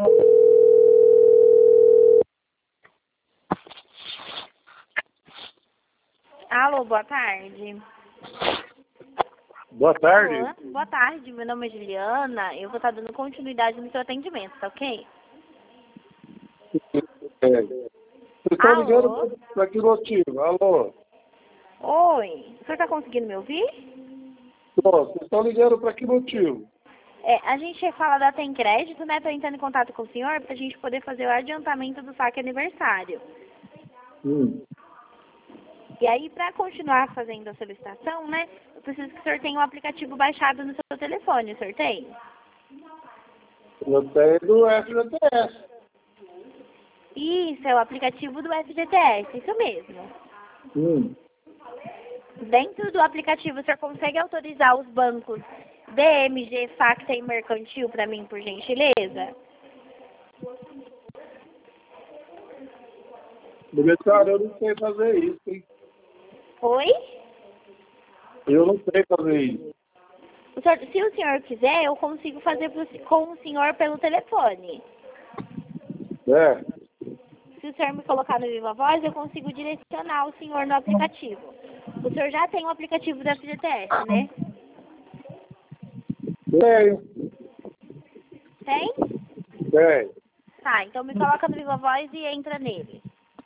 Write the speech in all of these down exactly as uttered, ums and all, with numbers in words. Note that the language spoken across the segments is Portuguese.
Alô, boa tarde. Boa tarde. Alô, boa tarde, meu nome é Juliana. Eu vou estar dando continuidade no seu atendimento, tá ok? É. Vocês estão Alô? ligando para que motivo? Alô? Oi, o senhor está conseguindo me ouvir? Pô, vocês estão ligando para que motivo? É, a gente fala da Tem Crédito, né? Estou entrando em contato com o senhor para a gente poder fazer o adiantamento do saque aniversário. Hum. E aí, para continuar fazendo a solicitação, né? Eu preciso que o senhor tenha o aplicativo baixado no seu telefone, o senhor tem? Eu tenho do F G T S. Isso, é o aplicativo do F G T S, isso mesmo. Hum. Dentro do aplicativo, o senhor consegue autorizar os bancos B M G, Facta e Mercantil para mim, por gentileza? Porque, cara, eu não sei fazer isso, hein? Oi? Eu não sei fazer isso. O senhor, se o senhor quiser, eu consigo fazer pro- com o senhor pelo telefone. É. Se o senhor me colocar no Viva Voz, eu consigo direcionar o senhor no aplicativo. O senhor já tem o aplicativo da F G T S, né? Tenho. Tem? Tenho. Tá, então me coloca no Viva Voz e entra nele.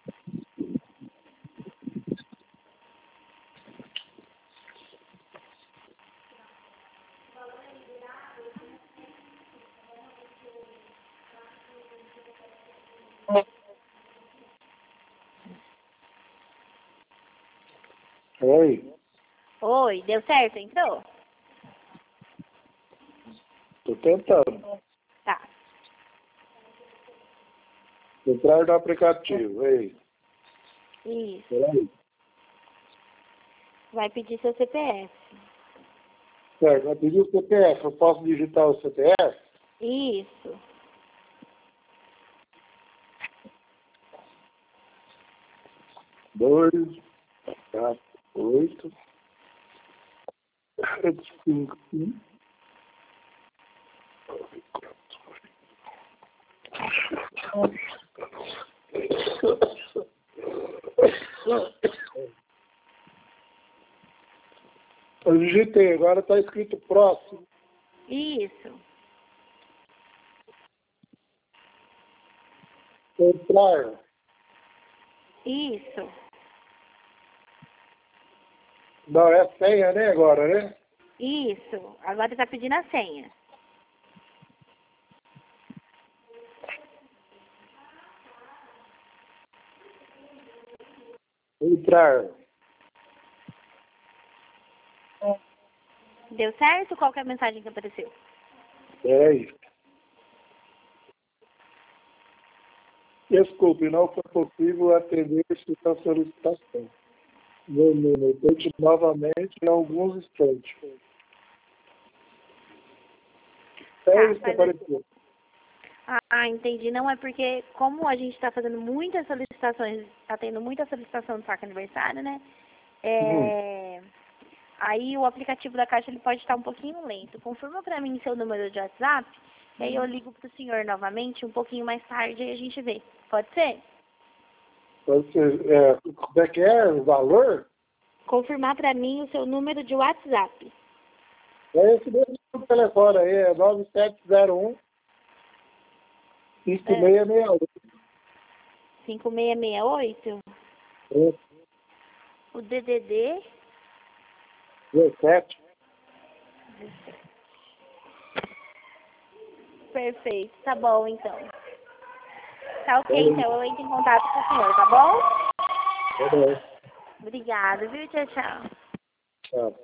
Oi. Oi, deu certo? Entrou? Tô tentando. Tá. Entrar no aplicativo. Ei. Isso. Peraí. Vai pedir seu C P F. Certo, vai pedir o C P F. Eu posso digitar o C P F? Isso. Dois, quatro, oito, cinco, cinco. Eu digitei, agora está escrito próximo. Isso. Entrar. Isso. Não, é senha, né, agora, né? Isso. Agora tá pedindo a senha. Entrar. Deu certo? Qual que é a mensagem que apareceu? Peraí. Desculpe, não foi possível atender esta solicitação. Meu número, tente novamente em alguns instantes. É Tá, isso que faz apareceu. Ah, entendi. Não é porque, como a gente está fazendo muitas solicitações, está tendo muita solicitação do saque aniversário, né? Hum. É... Aí o aplicativo da Caixa ele pode estar um pouquinho lento. Confirma para mim seu número de WhatsApp, e aí eu ligo para o senhor novamente um pouquinho mais tarde e a gente vê. Pode ser? Pode ser, é, como é que é o valor? Confirmar para mim o seu número de WhatsApp. É esse mesmo telefone aí, é nove sete zero um, cinco seis seis oito. cinco seis seis oito? É, O D D D? dezessete. Perfeito. Tá bom, então. Tá ok, então eu entro em contato com o senhor, tá bom? Tá bom. Obrigada, viu? Tchau, tchau. Tchau.